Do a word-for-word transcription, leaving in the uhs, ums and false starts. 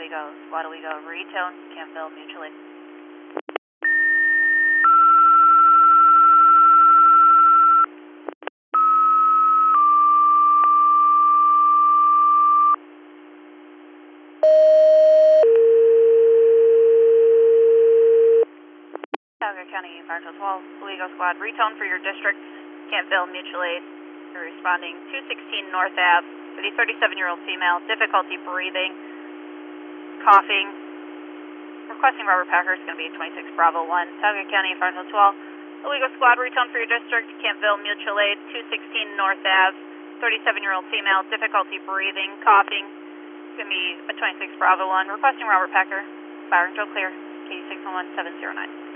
Owego, Squad Owego, Retone, Campbell, Mutual Aid. Cuyahoga County Fire twelve, Owego Squad, Retone for your district, Campbell, Mutual Aid. You're responding two sixteen North Ave with a thirty-seven-year-old female, difficulty breathing, coughing. Requesting Robert Packer is going to be twenty-six Bravo one, Cuyahoga County Fire twelve, Owego Squad, Retone for your district, Campbell, Mutual Aid, two sixteen North Ave, thirty-seven-year-old female, difficulty breathing, coughing. It's going to be a twenty-six Bravo one. Requesting Robert Packer. Fire control clear. K six one one seven zero nine.